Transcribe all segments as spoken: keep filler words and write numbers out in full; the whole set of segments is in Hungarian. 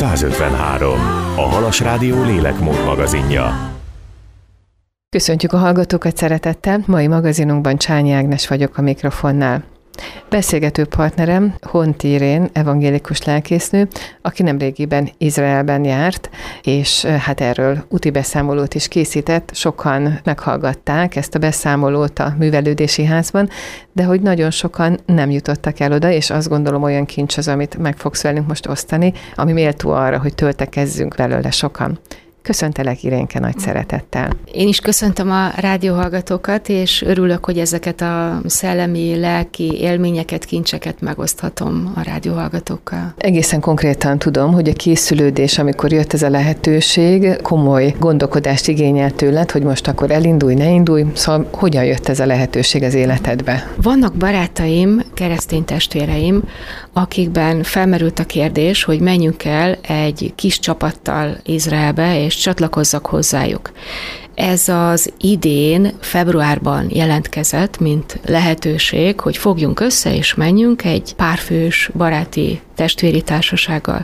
százötvenhárom. A Halas Rádió lélekmód magazinja. Köszöntjük a hallgatókat szeretettel. Mai magazinunkban Csányi Ágnes vagyok a mikrofonnál. Beszélgető partnerem Hont Irén, evangélikus lelkésznő, aki nemrégiben Izraelben járt, és hát erről úti beszámolót is készített. Sokan meghallgatták ezt a beszámolót a művelődési házban, de hogy nagyon sokan nem jutottak el oda, és azt gondolom olyan kincs az, amit meg fogsz velünk most osztani, ami méltó arra, hogy töltekezzünk belőle sokan. Köszöntelek, Irénke, nagy szeretettel. Én is köszöntöm a rádióhallgatókat, és örülök, hogy ezeket a szellemi, lelki élményeket, kincseket megoszthatom a rádióhallgatókkal. Egészen konkrétan tudom, hogy a készülődés, amikor jött ez a lehetőség, komoly gondolkodást igényelt tőled, hogy most akkor elindulj, ne indulj, szóval hogyan jött ez a lehetőség az életedbe? Vannak barátaim, keresztény testvéreim, akikben felmerült a kérdés, hogy menjünk el egy kis csapattal Izraelbe, és csatlakozzak hozzájuk. Ez az idén, februárban jelentkezett, mint lehetőség, hogy fogjunk össze és menjünk egy párfős baráti testvéri társasággal.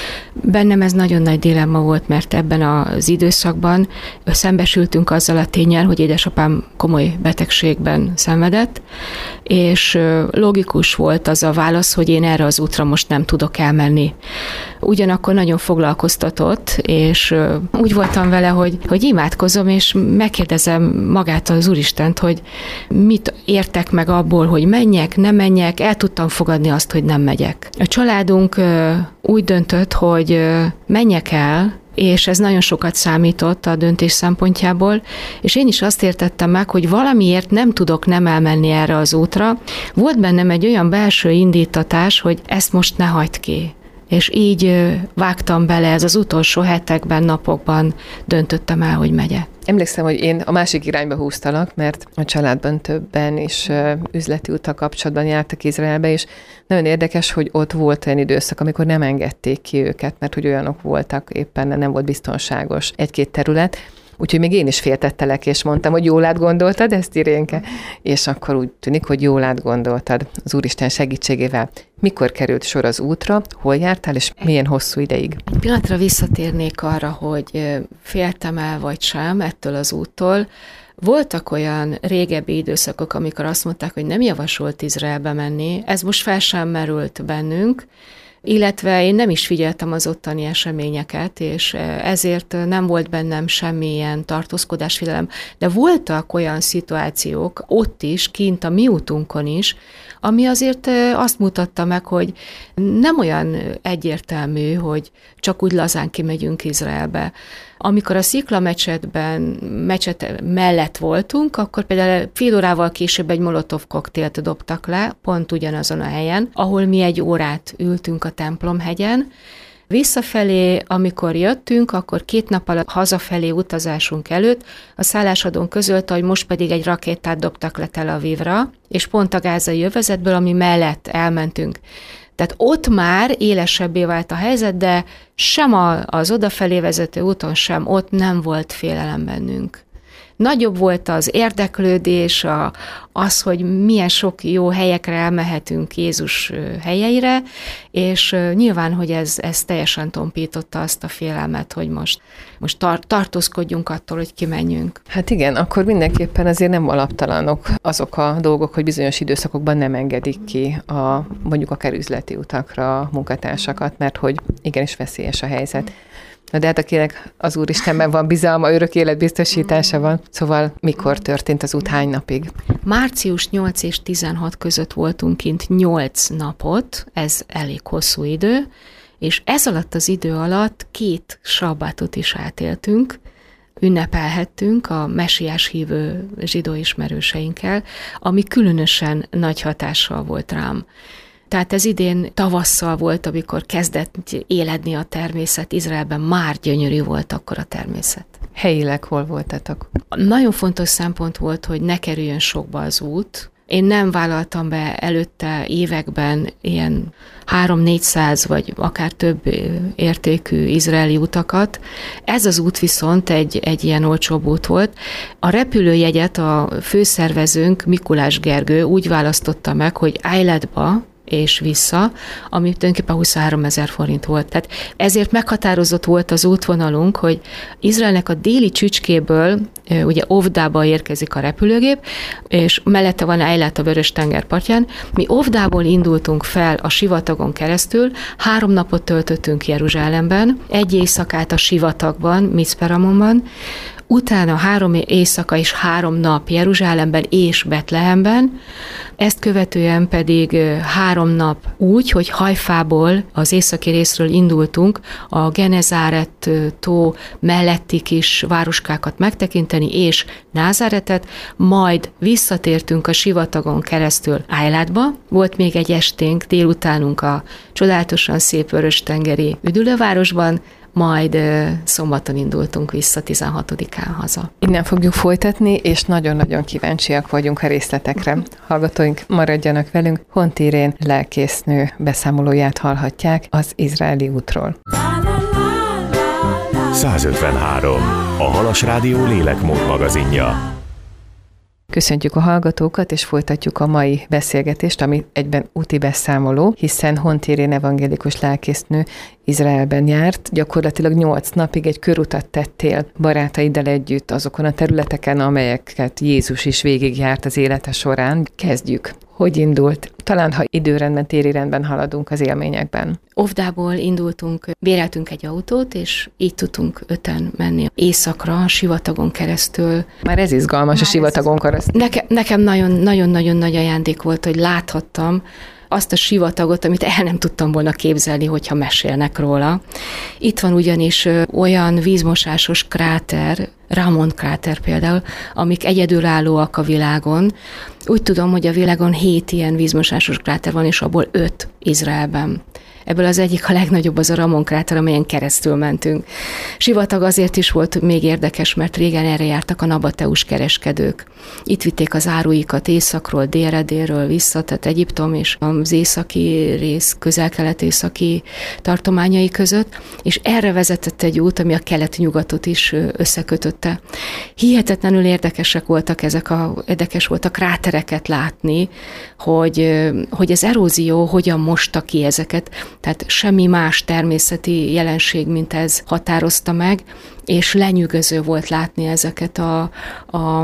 Bennem ez nagyon nagy dilemma volt, mert ebben az időszakban szembesültünk azzal a ténnyel, hogy édesapám komoly betegségben szenvedett, és logikus volt az a válasz, hogy én erre az útra most nem tudok elmenni. Ugyanakkor nagyon foglalkoztatott, és úgy voltam vele, hogy, hogy imádkozom, és megkérdezem magát az Úristent, hogy mit értek meg abból, hogy menjek, nem menjek, el tudtam fogadni azt, hogy nem megyek. A családunk úgy döntött, hogy menjek el, és ez nagyon sokat számított a döntés szempontjából, és én is azt értettem meg, hogy valamiért nem tudok nem elmenni erre az útra. Volt bennem egy olyan belső indítatás, hogy ezt most ne hagyd ki. És így vágtam bele, ez az utolsó hetekben, napokban döntöttem el, hogy megyek. Emlékszem, hogy én a másik irányba húztalak, mert a családban többen is üzleti úttal kapcsolatban jártak Izraelbe, és nagyon érdekes, hogy ott volt olyan időszak, amikor nem engedték ki őket, mert hogy olyanok voltak, éppen nem volt biztonságos egy-két terület. Úgyhogy még én is féltettelek, és mondtam, hogy jól átgondoltad ezt, Irénke? És akkor úgy tűnik, hogy jól átgondoltad az Úristen segítségével. Mikor került sor az útra, hol jártál, és milyen hosszú ideig? Pillanatra visszatérnék arra, hogy féltem el vagy sem ettől az úttól. Voltak olyan régebbi időszakok, amikor azt mondták, hogy nem javasolt Izraelbe menni. Ez most fel sem merült bennünk, illetve én nem is figyeltem az ottani eseményeket, és ezért nem volt bennem semmilyen tartózkodásfélelem. De voltak olyan szituációk ott is, kint a mi útunkon is, ami azért azt mutatta meg, hogy nem olyan egyértelmű, hogy csak úgy lazán kimegyünk Izraelbe. Amikor a Szikla mecsetben, mecset mellett voltunk, akkor például fél órával később egy molotov koktélt dobtak le, pont ugyanazon a helyen, ahol mi egy órát ültünk a templomhegyen. Visszafelé, amikor jöttünk, akkor két nappal a hazafelé utazásunk előtt a szállásadón közölte, hogy most pedig egy rakétát dobtak le Tel Avivra, és pont a gázai övezetből, ami mellett elmentünk. Tehát ott már élesebbé vált a helyzet, de sem az odafelé vezető úton, sem ott nem volt félelem bennünk. Nagyobb volt az érdeklődés, a, az, hogy milyen sok jó helyekre elmehetünk Jézus helyeire, és nyilván, hogy ez, ez teljesen tompította azt a félelmet, hogy most, most tar- tartózkodjunk attól, hogy kimenjünk. Hát igen, akkor mindenképpen azért nem alaptalanok azok a dolgok, hogy bizonyos időszakokban nem engedik ki a, mondjuk akár üzleti utakra a munkatársakat, mert hogy igenis veszélyes a helyzet. Na de hát akinek az Úristenben van bizalma, örök életbiztosítása van. Szóval mikor történt az út, hány napig? Március nyolc és tizenhat között voltunk kint nyolc napot, ez elég hosszú idő, és ez alatt az idő alatt két sabbatot is átéltünk, ünnepelhettünk a mesiás hívő zsidó ismerőseinkkel, ami különösen nagy hatással volt rám. Tehát ez idén tavasszal volt, amikor kezdett éledni a természet. Izraelben már gyönyörű volt akkor a természet. Helyileg hol voltatok? Nagyon fontos szempont volt, hogy ne kerüljön sokba az út. Én nem vállaltam be előtte években ilyen három-négyszáz vagy akár több értékű izraeli utakat. Ez az út viszont egy, egy ilyen olcsóbb út volt. A repülőjegyet a főszervezőnk, Mikulás Gergő úgy választotta meg, hogy Eilatba és vissza, ami tulajdonképpen huszonhárom ezer forint volt. Tehát ezért meghatározott volt az útvonalunk, hogy Izraelnek a déli csücskéből, ugye Ovdába érkezik a repülőgép, és mellette van Eilat a Vörös-tenger partján. Mi Ovdából indultunk fel a sivatagon keresztül, három napot töltöttünk Jeruzsálemben, egy éjszakát a sivatagban, Mitzperamonban, utána három éjszaka és három nap Jeruzsálemben és Betlehemben, ezt követően pedig három nap úgy, hogy Hajfából, az északi részről indultunk a Genezáret tó melletti kis városkákat megtekinteni, és Názáretet, majd visszatértünk a sivatagon keresztül Eilatba. Volt még egy esténk, délutánunk a csodálatosan szép vörös-tengeri üdülővárosban, majd szombaton indultunk vissza tizenhatodikán haza. Innen fogjuk folytatni, és nagyon-nagyon kíváncsiak vagyunk a részletekre. Hallgatóink, maradjanak velünk, Hont Irén lelkésznő beszámolóját hallhatják az izraeli útról. százötvenhárom. A Halas Rádió lélekmód magazinja. Köszöntjük a hallgatókat, és folytatjuk a mai beszélgetést, ami egyben úti beszámoló, hiszen Hont Irén evangélikus lelkésznő Izraelben járt, gyakorlatilag nyolc napig egy körutat tettél barátaiddal együtt azokon a területeken, amelyeket Jézus is végigjárt az élete során. Kezdjük. Hogy indult? Talán, ha időrendben, téri rendben haladunk az élményekben. Ovdából indultunk, béreltünk egy autót, és így tudtunk öten menni északra, a sivatagon keresztül. Már ez izgalmas, Már a sivatagon keresztül. Nekem, nekem nagyon-nagyon nagy ajándék volt, hogy láthattam azt a sivatagot, amit el nem tudtam volna képzelni, hogyha mesélnek róla. Itt van ugyanis olyan vízmosásos kráter, Ramon kráter például, amik egyedülállóak a világon. Úgy tudom, hogy a világon hét ilyen vízmosásos kráter van, és abból öt Izraelben. Ebből az egyik a legnagyobb az a Ramon kráter, amelyen keresztül mentünk. Sivatag azért is volt még érdekes, mert régen erre jártak a nabateus kereskedők. Itt vitték az áruikat északról, délre, délről vissza, tehát Egyiptom és az északi rész, közel-kelet északi tartományai között, és erre vezetett egy út, ami a kelet-nyugatot is összekötötte. Hihetetlenül érdekesek voltak ezek a, érdekes volt a krátereket látni, hogy, hogy az erózió hogyan mosta ki ezeket, tehát semmi más természeti jelenség, mint ez határozta meg, és lenyűgöző volt látni ezeket a, a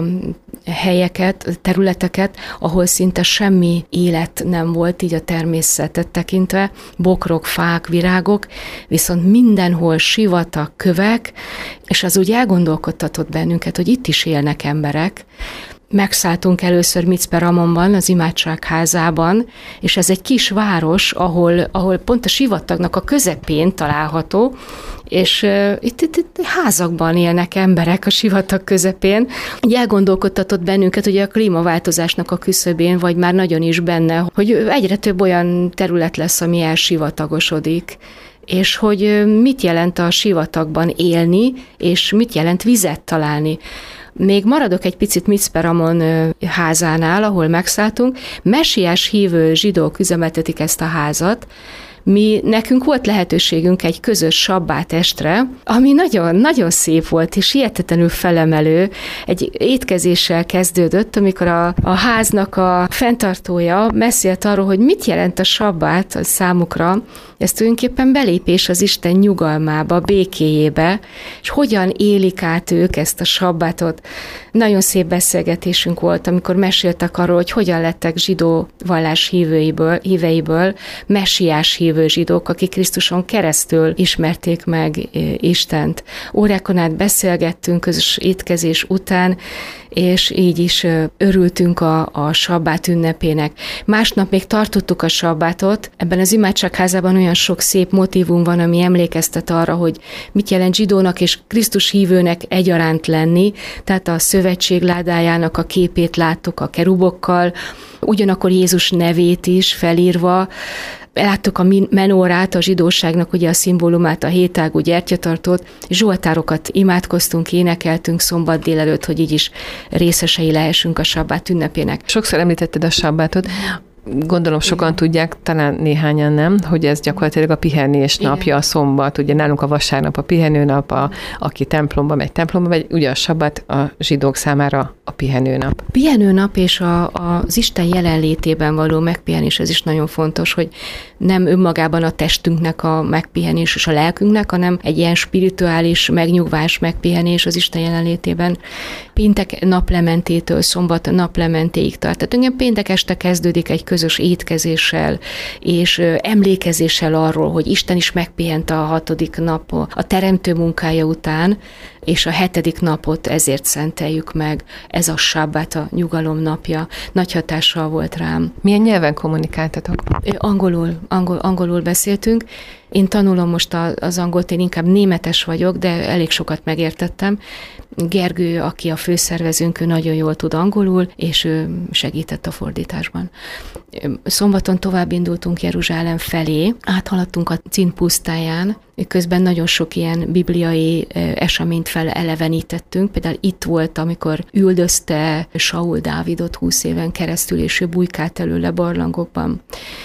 helyeket, területeket, ahol szinte semmi élet nem volt, így a természetet tekintve, bokrok, fák, virágok, viszont mindenhol sivatag, kövek, és az úgy elgondolkodtatott bennünket, hogy itt is élnek emberek. Megszálltunk először Mitzperamonban, az imádságházában, és ez egy kis város, ahol, ahol pont a sivatagnak a közepén található, és uh, itt, itt, itt házakban élnek emberek a sivatag közepén. Így elgondolkodtatott bennünket, hogy a klímaváltozásnak a küszöbén, vagy már nagyon is benne, hogy egyre több olyan terület lesz, ami elsivatagosodik, és hogy mit jelent a sivatagban élni, és mit jelent vizet találni. Még maradok egy picit Mitzperamon házánál, ahol megszálltunk. Mesiás hívő zsidók üzemeltetik ezt a házat. Mi, nekünk volt lehetőségünk egy közös sabbát estre, ami nagyon-nagyon szép volt, és hihetetlenül felemelő. Egy étkezéssel kezdődött, amikor a, a háznak a fenntartója beszélt arról, hogy mit jelent a sabbát a számukra. Ez tulajdonképpen belépés az Isten nyugalmába, békéjébe, és hogyan élik át ők ezt a sabbatot. Nagyon szép beszélgetésünk volt, amikor meséltek arról, hogy hogyan lettek zsidó vallás hívőiből, híveiből, mesiás hívő zsidók, akik Krisztuson keresztül ismerték meg Istent. Órákon át beszélgettünk közös étkezés után, és így is örültünk a, a sabbát ünnepének. Másnap még tartottuk a sabbátot. Ebben az imádságházában olyan sok szép motívum van, ami emlékeztet arra, hogy mit jelent zsidónak és Krisztus hívőnek egyaránt lenni. Tehát a szövetség ládájának a képét láttuk a kerubokkal, ugyanakkor Jézus nevét is felírva. Láttuk a menórát, a zsidóságnak ugye a szimbólumát, a hétágú gyertyatartót, zsoltárokat imádkoztunk, énekeltünk szombat délelőtt, hogy így is részesei lehessünk a sabbát ünnepének. Sokszor említetted a sabbátot. Gondolom sokan igen. tudják, talán néhányan nem, hogy ez gyakorlatilag a pihenés igen. napja, a szombat. Ugye nálunk a vasárnap a pihenőnap, a, aki templomba megy, templomba megy, ugye a sabbat a zsidók számára a pihenőnap. Pihenőnap és a, a, az Isten jelenlétében való megpihenés, ez is nagyon fontos, hogy nem önmagában a testünknek a megpihenés és a lelkünknek, hanem egy ilyen spirituális megnyugvás, megpihenés az Isten jelenlétében. Péntek naplementétől szombat naplementéig tart. Tehát engem péntek este kezdődik egy közös étkezéssel és emlékezéssel arról, hogy Isten is megpihent a hatodik nap a teremtő munkája után, és a hetedik napot ezért szenteljük meg. Ez a sábbát, a nyugalom napja. Nagy hatással volt rám. Milyen nyelven kommunikáltatok? Angolul, angol, angolul beszéltünk. Én tanulom most az angolt, én inkább németes vagyok, de elég sokat megértettem. Gergő, aki a főszervezőnk, ő nagyon jól tud angolul, és ő segített a fordításban. Szombaton tovább indultunk Jeruzsálem felé, áthaladtunk a Cin pusztáján, közben nagyon sok ilyen bibliai eseményt felelevenítettünk. Például itt volt, amikor üldözte Saul Dávidot húsz éven keresztül, és ő bujkált előle barlangokban.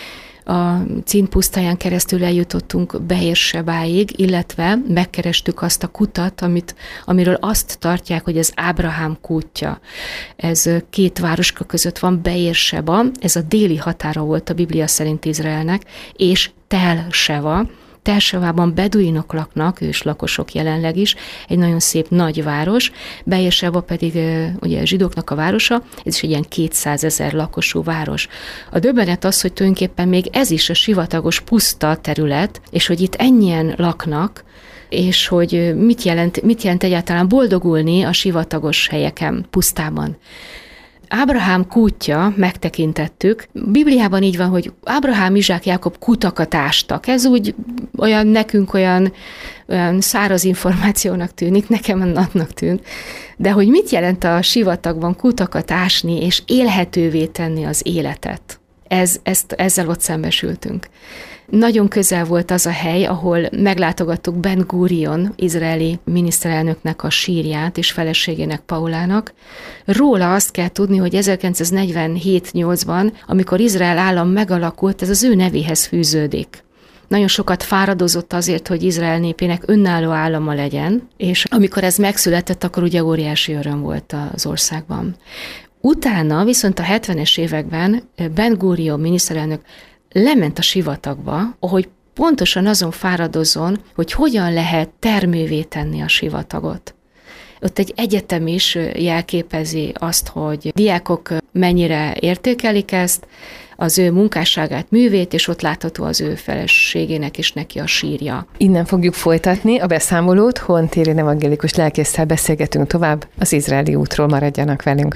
A Cin pusztáján keresztül eljutottunk Beérsebáig, illetve megkerestük azt a kutat, amit, amiről azt tartják, hogy ez Ábrahám kútja. Ez két városka között van, Beérseba, ez a déli határa volt a Biblia szerint Izraelnek, és Tel Seva. Tel Sevában beduinok laknak, ős lakosok jelenleg is, egy nagyon szép nagy város, Beérseba pedig ugye a zsidóknak a városa, ez is egy ilyen kétszázezer lakosú város. A döbbenet az, hogy tulajdonképpen még ez is a sivatagos puszta terület, és hogy itt ennyien laknak, és hogy mit jelent, mit jelent egyáltalán boldogulni a sivatagos helyeken, pusztában. Ábrahám kútja, megtekintettük. Bibliában így van, hogy Ábrahám, Izsák, Jákob kutakat ástak. Ez úgy olyan nekünk olyan, olyan száraz információnak tűnik, nekem annak tűnt. De hogy mit jelent a sivatagban kutakat ásni és élhetővé tenni az életet? Ez, ezt, ezzel ott szembesültünk. Nagyon közel volt az a hely, ahol meglátogattuk Ben Gurion, izraeli miniszterelnöknek a sírját és feleségének Paulának. Róla azt kell tudni, hogy ezerkilencszáznegyvenhét nyolcban, amikor Izrael állam megalakult, ez az ő nevéhez fűződik. Nagyon sokat fáradozott azért, hogy Izrael népének önálló állama legyen, és amikor ez megszületett, akkor ugye óriási öröm volt az országban. Utána viszont a hetvenes években Ben Gurion miniszterelnök lement a sivatagba, hogy pontosan azon fáradozzon, hogy hogyan lehet termővé tenni a sivatagot. Ott egy egyetem is jelképezi azt, hogy diákok mennyire értékelik ezt, az ő munkásságát, művét, és ott látható az ő feleségének és neki a sírja. Innen fogjuk folytatni a beszámolót. Hont Irén evangélikus lelkésszel beszélgetünk tovább. Az izraeli útról maradjanak velünk.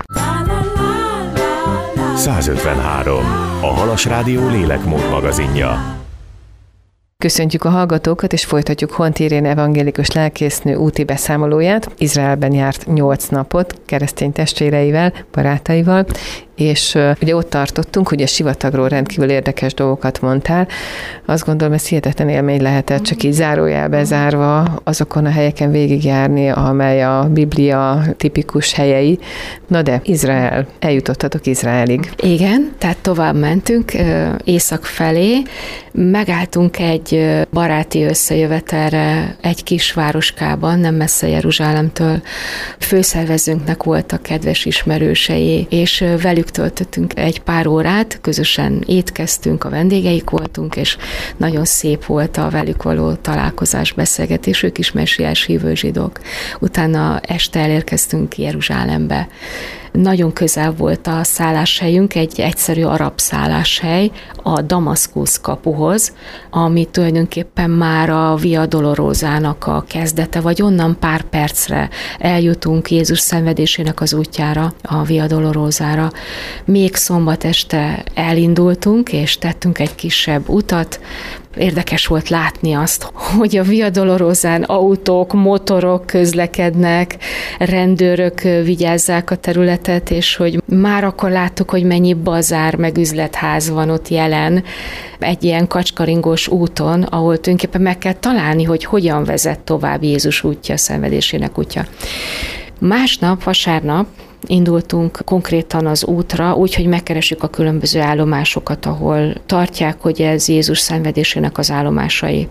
százötvenhárom. A Halas Rádió lélekmód magazinja. Köszöntjük a hallgatókat, és folytatjuk Hont Irén evangélikus lelkésznő úti beszámolóját. Izraelben járt nyolc napot keresztény testvéreivel, barátaival, és uh, ugye ott tartottunk, hogy a sivatagról rendkívül érdekes dolgokat mondtál. Azt gondolom, ez hihetetlen élmény lehetett, csak így zárójelbe zárva azokon a helyeken végigjárni, amely a Biblia tipikus helyei. Na de, Izrael, eljutottatok Izraelig. Igen, tehát tovább mentünk észak felé, megálltunk egy baráti összejövetelre egy kis városkában, nem messze Jeruzsálemtől. Főszervezőnknek voltak kedves ismerősei, és velük töltöttünk egy pár órát, közösen étkeztünk, a vendégeik voltunk, és nagyon szép volt a velük való találkozás, beszélgetés, ők is messiás hívő zsidók. Utána este elérkeztünk Jeruzsálembe. Nagyon közel volt a szálláshelyünk, egy egyszerű arab szálláshely a Damaszkusz kapuhoz, ami tulajdonképpen már a Via Dolorosának a kezdete, vagy onnan pár percre eljutunk Jézus szenvedésének az útjára, a Via Dolorosára. Még szombat este elindultunk, és tettünk egy kisebb utat. Érdekes volt látni azt, hogy a Via Dolorosán autók, motorok közlekednek, rendőrök vigyázzák a területet, és hogy már akkor láttuk, hogy mennyi bazár meg üzletház van ott jelen egy ilyen kacskaringós úton, ahol tulajdonképpen meg kell találni, hogy hogyan vezet tovább Jézus útja, szenvedésének útja. Másnap, vasárnap indultunk konkrétan az útra, úgyhogy megkeressük a különböző állomásokat, ahol tartják, hogy ez Jézus szenvedésének az állomásai.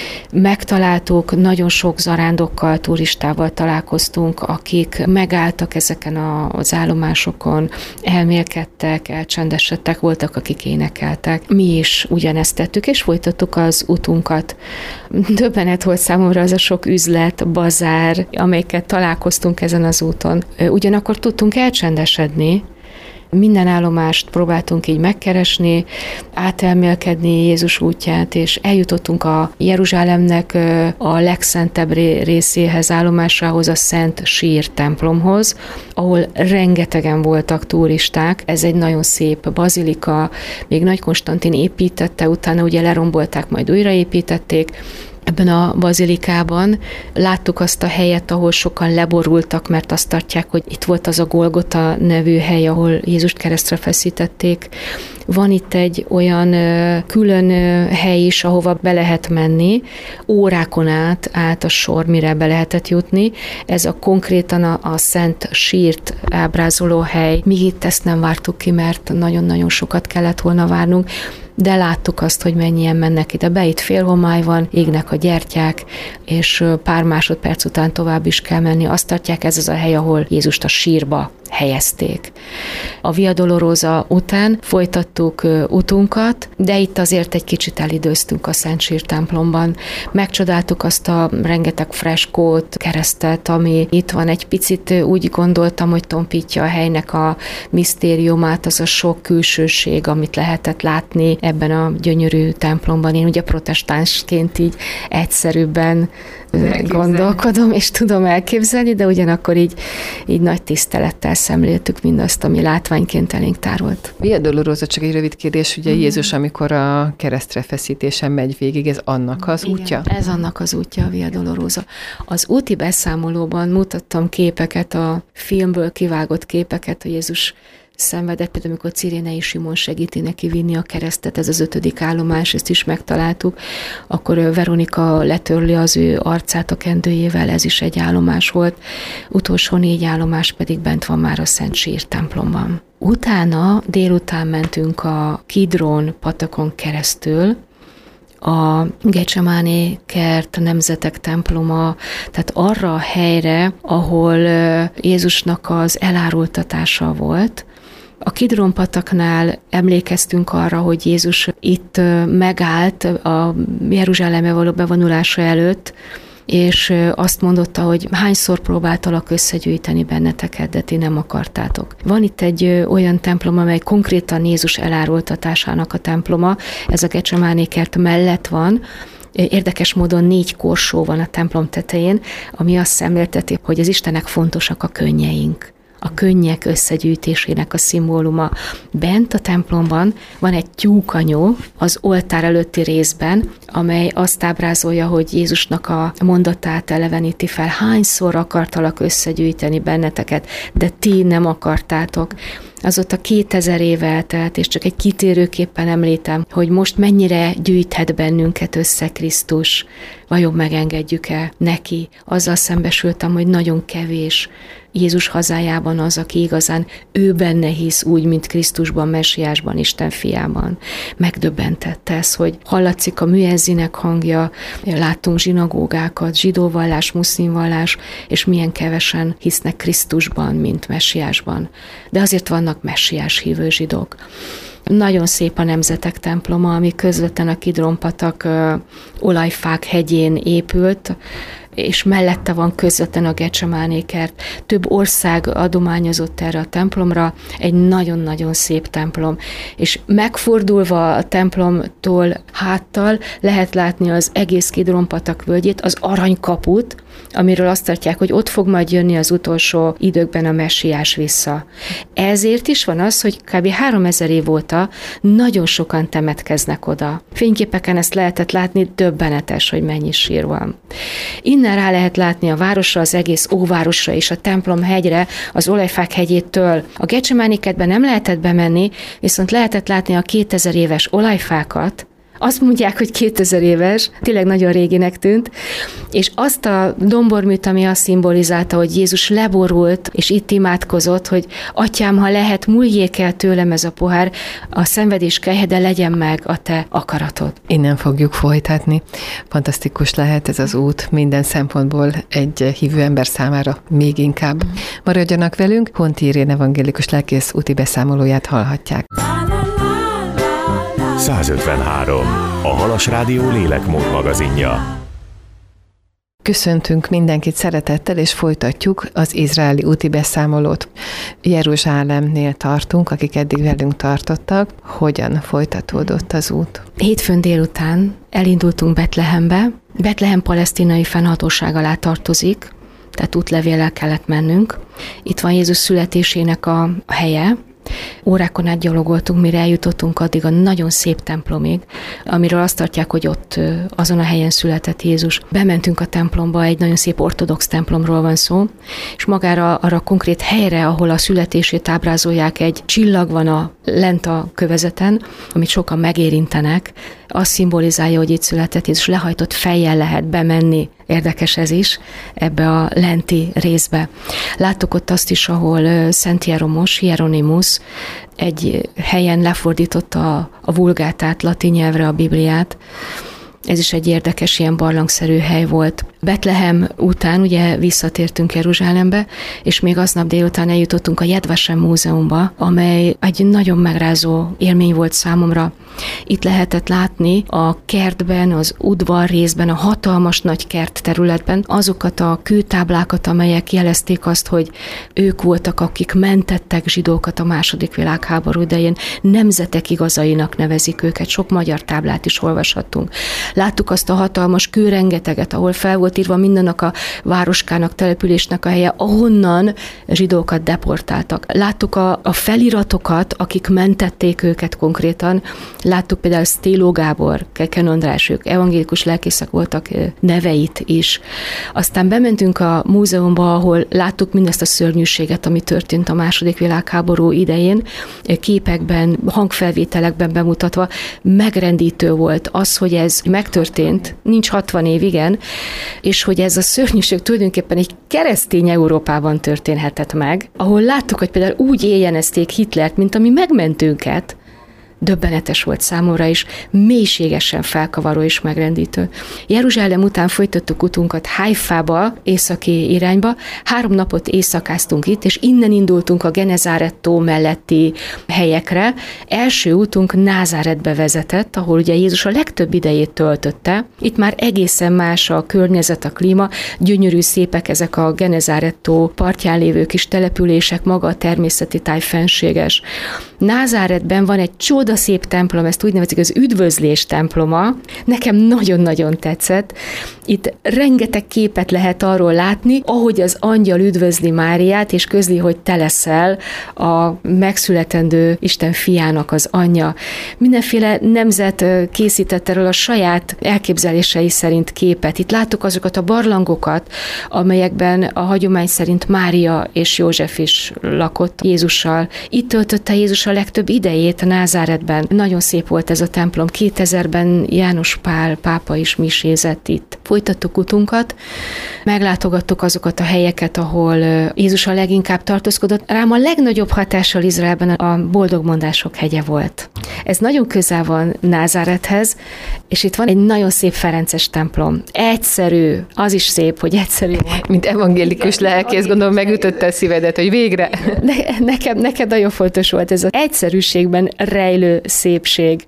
Megtaláltuk, nagyon sok zarándokkal, turistával találkoztunk, akik megálltak ezeken az állomásokon, elmélkedtek, elcsendesedtek, voltak, akik énekeltek. Mi is ugyanezt tettük, és folytattuk az utunkat. Döbbenet volt számomra az a sok üzlet, bazár, amelyeket találkoztunk ezen az úton. Ugyanakkor tudtunk elcsendesedni, minden állomást próbáltunk így megkeresni, átelmélkedni Jézus útját, és eljutottunk a Jeruzsálemnek a legszentebb részéhez, állomásához, a Szent Sír templomhoz, ahol rengetegen voltak turisták. Ez egy nagyon szép bazilika, még Nagy Konstantin építette, utána ugye lerombolták, majd újraépítették. Ebben a bazilikában láttuk azt a helyet, ahol sokan leborultak, mert azt tartják, hogy itt volt az a Golgota nevű hely, ahol Jézust keresztre feszítették. Van itt egy olyan külön hely is, ahova be lehet menni, órákon át állt a sor, mire be lehetett jutni. Ez a konkrétan a, a Szent Sírt ábrázoló hely. Mi itt ezt nem vártuk ki, mert nagyon-nagyon sokat kellett volna várnunk, de láttuk azt, hogy mennyien mennek ide be, itt fél homály van, égnek a gyertyák, és pár másodperc után tovább is kell menni. Azt tartják, ez az a hely, ahol Jézust a sírba helyezték. A Via Dolorosa után folytattuk utunkat, de itt azért egy kicsit elidőztünk a Szent Sír templomban. Megcsodáltuk azt a rengeteg freskót, keresztet, ami itt van. Egy picit úgy gondoltam, hogy tompítja a helynek a misztériumát, az a sok külsőség, amit lehetett látni ebben a gyönyörű templomban. Én ugye protestánsként így egyszerűbben gondolkodom, és tudom elképzelni, de ugyanakkor így, így nagy tisztelettel szemléltük mindazt, ami látványként elénk tárolt. Via Dolorosa, csak egy rövid kérdés, ugye mm. Jézus, amikor a keresztre feszítésen megy végig, ez annak az Igen, útja? Ez annak az útja, a Via Dolorosa. Az úti beszámolóban mutattam képeket, a filmből kivágott képeket, a Jézus szenvedett, például amikor Cirénei Simon segíti neki vinni a keresztet, ez az ötödik állomás, ezt is megtaláltuk, akkor Veronika letörli az ő arcát a kendőjével, ez is egy állomás volt, utolsó négy állomás pedig bent van már a Szent Sír templomban. Utána délután mentünk a Kidrón patakon keresztül, a Gecsemáné kert, a Nemzetek temploma, tehát arra a helyre, ahol Jézusnak az elárultatása volt. A Kidrón pataknál emlékeztünk arra, hogy Jézus itt megállt a Jeruzsálembe való bevonulása előtt, és azt mondotta, hogy hányszor próbáltalak összegyűjteni benneteket, de ti nem akartátok. Van itt egy olyan templom, amely konkrétan Jézus elárultatásának a temploma, ez a Gecsemáné kert mellett van. Érdekes módon négy korsó van a templom tetején, ami azt szemlélteti, hogy az Istennek fontosak a könnyeink. A könnyek összegyűjtésének a szimbóluma. Bent a templomban van egy tyúkanyó az oltár előtti részben, amely azt ábrázolja, hogy Jézusnak a mondatát eleveníti fel. Hányszor akartalak összegyűjteni benneteket, de ti nem akartátok. Azóta kétezer év eltelt, és csak egy kitérőképpen említem, hogy most mennyire gyűjthet bennünket össze Krisztus. Vajon megengedjük-e neki? Azzal szembesültem, hogy nagyon kevés Jézus hazájában az, aki igazán ő benne hisz úgy, mint Krisztusban, Messiásban, Isten fiában. Megdöbbentett ez, hogy hallatszik a müezzinek hangja, láttunk zsinagógákat, zsidó vallás, muszlim vallás, és milyen kevesen hisznek Krisztusban, mint Messiásban. De azért vannak messiás hívő zsidók. Nagyon szép a Nemzetek temploma, ami közvetlen a Kidrón patak olajfák hegyén épült, és mellette van közvetlen a Gecsemáné kert. Több ország adományozott erre a templomra, egy nagyon-nagyon szép templom. És megfordulva a templomtól háttal lehet látni az egész Kidrón patak völgyét, az aranykaput, amiről azt tartják, hogy ott fog majd jönni az utolsó időkben a messiás vissza. Ezért is van az, hogy kb. háromezer év óta nagyon sokan temetkeznek oda. Fényképeken ezt lehetett látni, döbbenetes, hogy mennyi sír van. Innen rá lehet látni a városra, az egész óvárosra és a templom hegyre, az olajfák hegyétől. A Gecsemáné kertbe nem lehetett bemenni, viszont lehetett látni a kétezer éves olajfákat, Azt mondják, hogy kétezer éves, tényleg nagyon réginek tűnt, és azt a domborműt, ami azt szimbolizálta, hogy Jézus leborult, és itt imádkozott, hogy Atyám, ha lehet, múljék el tőlem ez a pohár, a szenvedés kelyhe, de legyen meg a te akaratod. Innen fogjuk folytatni. Fantasztikus lehet ez az út minden szempontból egy hívő ember számára még inkább. Maradjanak velünk, Hont Irén evangélikus lelkész úti beszámolóját hallhatják. százötvenhárom. A Halas Rádió lélekmód magazinja. Köszöntünk mindenkit szeretettel, és folytatjuk az izraeli úti beszámolót. Jeruzsálemnél tartunk, akik eddig velünk tartottak. Hogyan folytatódott az út? Hétfőn délután elindultunk Betlehembe. Betlehem palesztinai fennhatóság alá tartozik, tehát útlevéllel kellett mennünk. Itt van Jézus születésének a helye. Órákon át gyalogoltunk, mire eljutottunk addig a nagyon szép templomig, amiről azt tartják, hogy ott azon a helyen született Jézus. Bementünk a templomba, egy nagyon szép ortodox templomról van szó, és magára arra a konkrét helyre, ahol a születését ábrázolják, egy csillag van a, lent a kövezeten, amit sokan megérintenek, azt szimbolizálja, hogy itt született Jézus, lehajtott fejjel lehet bemenni. Érdekes ez is, ebbe a lenti részbe. Láttuk ott azt is, ahol Szent Jeromos, Hieronymus egy helyen lefordította a, a vulgátát, latin nyelvre a Bibliát. Ez is egy érdekes, ilyen barlangszerű hely volt. Betlehem után ugye visszatértünk Jeruzsálembe, és még aznap délután eljutottunk a Yad Vashem múzeumba, amely egy nagyon megrázó élmény volt számomra. Itt lehetett látni a kertben, az udvar részben, a hatalmas nagy kert területben azokat a kőtáblákat, amelyek jelezték azt, hogy ők voltak, akik mentettek zsidókat a második világháború idején, nemzetek igazainak nevezik őket, sok magyar táblát is olvashattunk. Láttuk azt a hatalmas kőrengeteget, ahol fel volt írva mindennek a városkának, településnek a helye, ahonnan zsidókat deportáltak. Láttuk a, a feliratokat, akik mentették őket konkrétan. Láttuk például Sztéló Gábor, Keken András, ők evangélikus lelkészek voltak, neveit is. Aztán bementünk a múzeumba, ahol láttuk mindezt a szörnyűséget, ami történt a második világháború idején, képekben, hangfelvételekben bemutatva. Megrendítő volt az, hogy ez megtörtént, nincs hatvan év, igen, és hogy ez a szörnyűség tulajdonképpen egy keresztény Európában történhetett meg, ahol láttuk, hogy például úgy éjjenezték Hitlert, mint ami megmentőnket. Döbbenetes volt számomra is, mélységesen felkavaró és megrendítő. Jeruzsálem után folytattuk utunkat Haifába, északi irányba. Három napot éjszakáztunk itt, és innen indultunk a Genezáret-tó melletti helyekre. Első útunk Názáretbe vezetett, ahol ugye Jézus a legtöbb idejét töltötte. Itt már egészen más a környezet, a klíma, gyönyörű szépek ezek a Genezáret-tó partján lévő kis települések, maga a természeti táj fenséges. Názáretben van egy csoda szép templom, ezt úgy nevezik, az üdvözlés temploma. Nekem nagyon-nagyon tetszett. Itt rengeteg képet lehet arról látni, ahogy az angyal üdvözli Máriát, és közli, hogy te leszel a megszületendő Isten fiának az anyja. Mindenféle nemzet készített erről a saját elképzelései szerint képet. Itt láttuk azokat a barlangokat, amelyekben a hagyomány szerint Mária és József is lakott Jézussal. Itt töltötte Jézus a legtöbb idejét Názáretben. Nagyon szép volt ez a templom. kétezerben János Pál pápa is misézett itt. Folytattuk utunkat, meglátogattuk azokat a helyeket, ahol Jézus a leginkább tartózkodott. Rám a legnagyobb hatással Izraelben a boldogmondások hegye volt. Ez nagyon közel van Názárethez, és itt van egy nagyon szép ferences templom. Egyszerű, az is szép, hogy egyszerű. Mint evangélikus lelkész, gondolom megütötte a szívedet, hogy végre. Ne, nekem, nekem nagyon fontos volt ez az egyszerűségben rejlő szépség.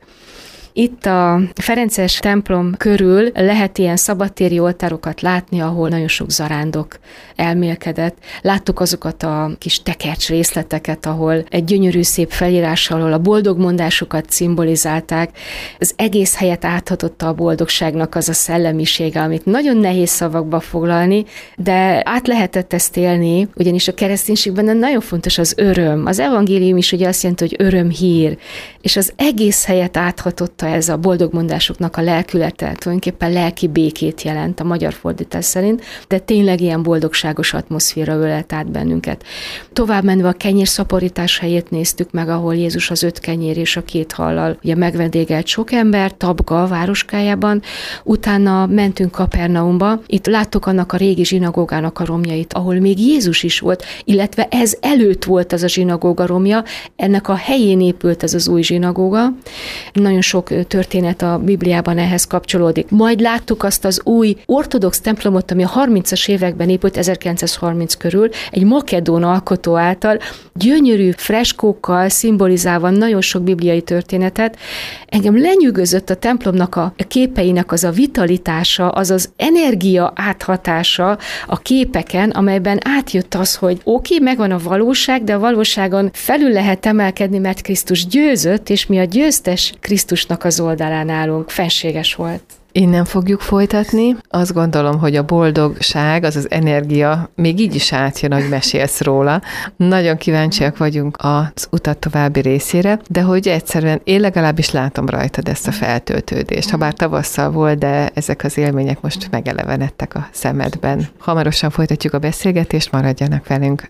Itt a ferences templom körül lehet ilyen szabadtéri oltárokat látni, ahol nagyon sok zarándok elmélkedett. Láttuk azokat a kis tekercs részleteket, ahol egy gyönyörű szép felírással, ahol a boldogmondásokat szimbolizálták. Az egész helyet áthatotta a boldogságnak az a szellemisége, amit nagyon nehéz szavakba foglalni, de át lehetett ezt élni, ugyanis a kereszténységben nagyon fontos az öröm. Az evangélium is ugye azt jelenti, hogy örömhír, és az egész helyet áthatotta fordította, ez a boldogmondásoknak a lelkülete, tulajdonképpen lelki békét jelent a magyar fordítás szerint, de tényleg ilyen boldogságos atmoszféra ölelt át bennünket. Tovább menve a kenyérszaporítás helyét néztük meg, ahol Jézus az öt kenyér és a két hallal ugye megvendégelt sok ember, Tabga városkájában, utána mentünk Kapernaumba, itt láttuk annak a régi zsinagógának a romjait, ahol még Jézus is volt, illetve ez előtt volt az a zsinagóga romja, ennek a helyén épült ez az új zsinagóga. Nagyon sok történet a Bibliában ehhez kapcsolódik. Majd láttuk azt az új ortodox templomot, ami a harmincas években épült, ezerkilencszázharminc körül, egy makedón alkotó által, gyönyörű freskókkal szimbolizálva nagyon sok bibliai történetet. Engem lenyűgözött a templomnak a képeinek az a vitalitása, az az energia áthatása a képeken, amelyben átjött az, hogy oké, okay, megvan a valóság, de a valóságon felül lehet emelkedni, mert Krisztus győzött, és mi a győztes Krisztusnak az oldalán állunk. Fenséges volt. Innen fogjuk folytatni. Azt gondolom, hogy a boldogság, az az energia még így is átjön, hogy mesélsz róla. Nagyon kíváncsiak vagyunk az utat további részére, de hogy egyszerűen én legalábbis látom rajtad ezt a feltöltődést. Habár tavasszal volt, de ezek az élmények most megelevenedtek a szemedben. Hamarosan folytatjuk a beszélgetést, maradjanak velünk.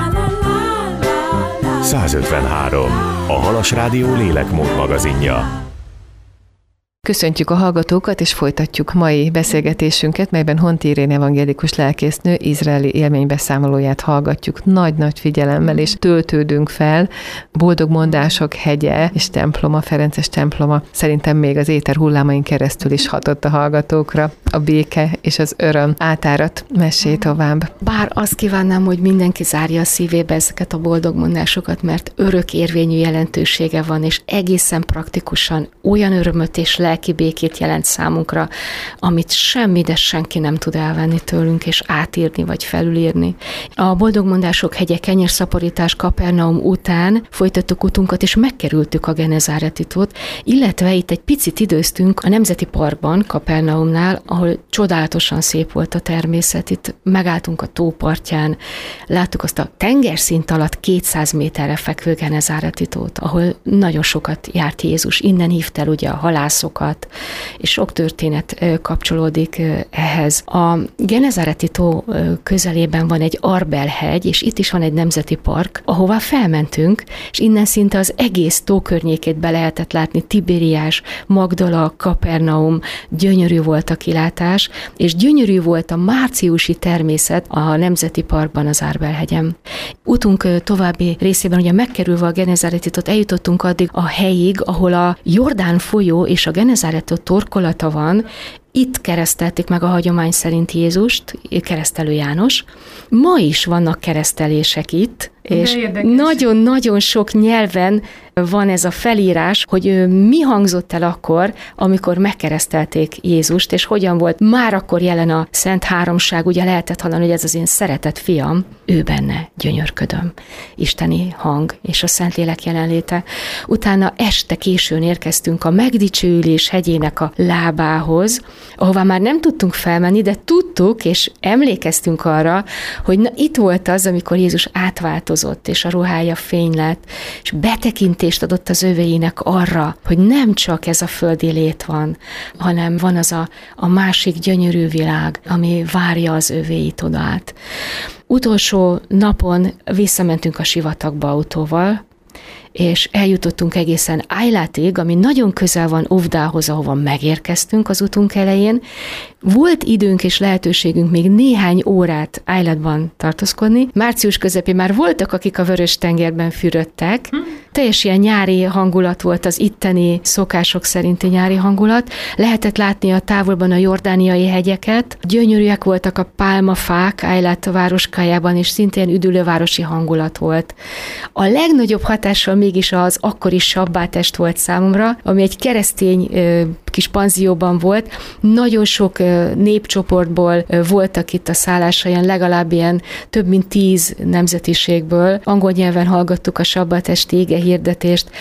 százötvenhárom. A Halas Rádió lélekmód magazinja. Köszöntjük a hallgatókat, és folytatjuk mai beszélgetésünket, melyben Hont Irén evangélikus lelkésznő izraeli élménybeszámolóját hallgatjuk nagy-nagy figyelemmel, és töltődünk fel. Boldogmondások hegye és temploma, Ferences temploma szerintem még az éter hullámain keresztül is hatott a hallgatókra. A béke és az öröm átárat, mesélj tovább. Bár azt kívánnám, hogy mindenki zárja a szívébe ezeket a boldogmondásokat, mert örök érvényű jelentősége van, és egészen praktikusan olyan örömöt és lelki békét jelent számunkra, amit semmi, de senki nem tud elvenni tőlünk, és átírni, vagy felülírni. A boldogmondások hegye, kenyérszaporítás Kapernaum után folytattuk utunkat, és megkerültük a Genezáretitót, illetve itt egy picit időztünk a Nemzeti Parkban, Kapernaumnál, ahol csodálatosan szép volt a természet. Itt megálltunk a tó partján, láttuk azt a tengerszint alatt kétszáz méterre fekvő Genezáretitót, ahol nagyon sokat járt Jézus. Innen hívt el ugye a halászokat, és sok történet kapcsolódik ehhez. A Genezáreti tó közelében van egy Arbel-hegy, és itt is van egy nemzeti park, ahová felmentünk, és innen szinte az egész tó környékét be lehetett látni, Tibériás, Magdala, Kapernaum, gyönyörű volt a kilátás, és gyönyörű volt a márciusi természet a nemzeti parkban, az Arbel-hegyen. Utunk további részében, ugye megkerülve a Genezáretitót, eljutottunk addig a helyig, ahol a Jordán folyó és a Genezáreti torkolata van. Itt keresztelték meg a hagyomány szerint Jézust, keresztelő János. Ma is vannak keresztelések itt, és nagyon-nagyon sok nyelven van ez a felírás, hogy mi hangzott el akkor, amikor megkeresztelték Jézust, és hogyan volt már akkor jelen a Szent Háromság, ugye lehetett hallani, hogy ez az én szeretett fiam, ő benne gyönyörködöm. Isteni hang és a Szentlélek jelenléte. Utána este későn érkeztünk a Megdicsőülés hegyének a lábához, ahová már nem tudtunk felmenni, de tudtuk, és emlékeztünk arra, hogy na, itt volt az, amikor Jézus átváltozott, és a ruhája fény lett, és betekintést adott az övéinek arra, hogy nem csak ez a földi lét van, hanem van az a, a másik gyönyörű világ, ami várja az övéit odát. Utolsó napon visszamentünk a sivatagba autóval, és eljutottunk egészen Eilátig, ami nagyon közel van Ovdához, ahova megérkeztünk az utunk elején. Volt időnk és lehetőségünk még néhány órát Eilátban tartózkodni. Március közepén már voltak, akik a Vörös-tengerben fürödtek. Hm. Teljes ilyen nyári hangulat volt, az itteni szokások szerinti nyári hangulat. Lehetett látni a távolban a jordániai hegyeket. Gyönyörűek voltak a pálmafák Eilát városkájában, és szintén üdülővárosi hangulat volt. A legnagyobb hatással mégis az akkori sabbátest volt számomra, ami egy keresztény ö, kis panzióban volt. Nagyon sok ö, népcsoportból ö, voltak itt a szállásain, legalább ilyen több mint tíz nemzetiségből. Angol nyelven hallgattuk a sabbátesti ige hirdetést,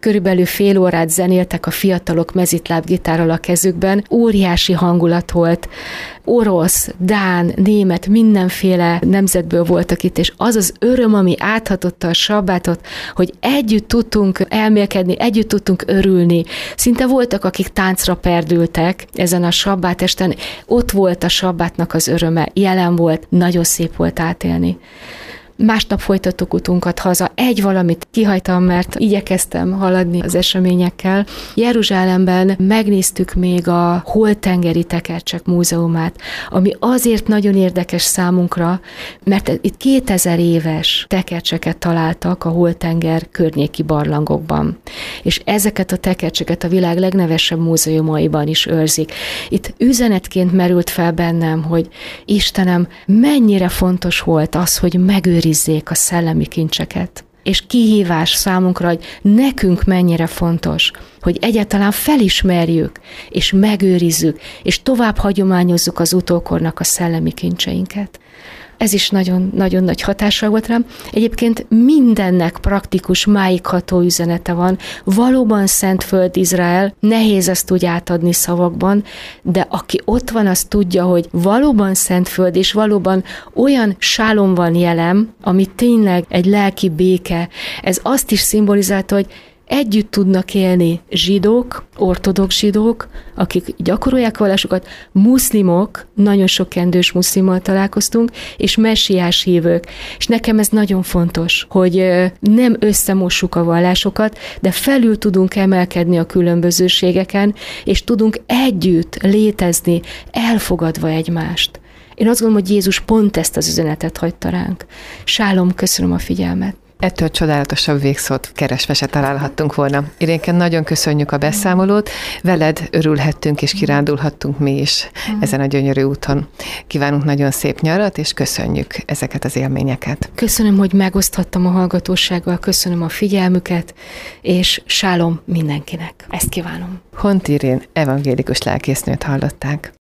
körülbelül fél órát zenéltek a fiatalok mezitláb gitárral a kezükben, óriási hangulat volt, orosz, dán, német, mindenféle nemzetből voltak itt, és az az öröm, ami áthatotta a sabbátot, hogy együtt tudtunk elmélkedni, együtt tudtunk örülni. Szinte voltak, akik táncra perdültek ezen a sabbátesten, ott volt a sabbátnak az öröme, jelen volt, nagyon szép volt átélni. Másnap folytattuk utunkat haza. Egy valamit kihagytam, mert igyekeztem haladni az eseményekkel. Jeruzsálemben megnéztük még a Holtengeri Tekercsek múzeumát, ami azért nagyon érdekes számunkra, mert itt kétezer éves tekercseket találtak a Holtenger környéki barlangokban. És ezeket a tekercseket a világ legnevesebb múzeumaiban is őrzik. Itt üzenetként merült fel bennem, hogy Istenem, mennyire fontos volt az, hogy megőrizzék a szellemi kincseket. És kihívás számunkra, hogy nekünk mennyire fontos, hogy egyáltalán felismerjük, és megőrizzük, és tovább hagyományozzuk az utókornak a szellemi kincseinket. Ez is nagyon-nagyon nagy hatással volt rám. Egyébként mindennek praktikus, máigható üzenete van. Valóban szent föld Izrael, nehéz ezt úgy átadni szavakban, de aki ott van, az tudja, hogy valóban szent föld, és valóban olyan sálom van jelen, ami tényleg egy lelki béke. Ez azt is szimbolizálta, hogy együtt tudnak élni zsidók, ortodox zsidók, akik gyakorolják vallásukat, muszlimok, nagyon sok kendős muszlimmal találkoztunk, és messiás hívők. És nekem ez nagyon fontos, hogy nem összemossuk a vallásokat, de felül tudunk emelkedni a különbözőségeken, és tudunk együtt létezni, elfogadva egymást. Én azt gondolom, hogy Jézus pont ezt az üzenetet hagyta ránk. Sálom, köszönöm a figyelmet. Ettől csodálatosabb végszót keresve se találhattunk volna. Irénke, nagyon köszönjük a beszámolót, veled örülhettünk és kirándulhattunk mi is ezen a gyönyörű úton. Kívánunk nagyon szép nyarat, és köszönjük ezeket az élményeket. Köszönöm, hogy megoszthattam a hallgatósággal, köszönöm a figyelmüket, és sálom mindenkinek. Ezt kívánom. Hont Irén evangélikus lelkésznőt hallották.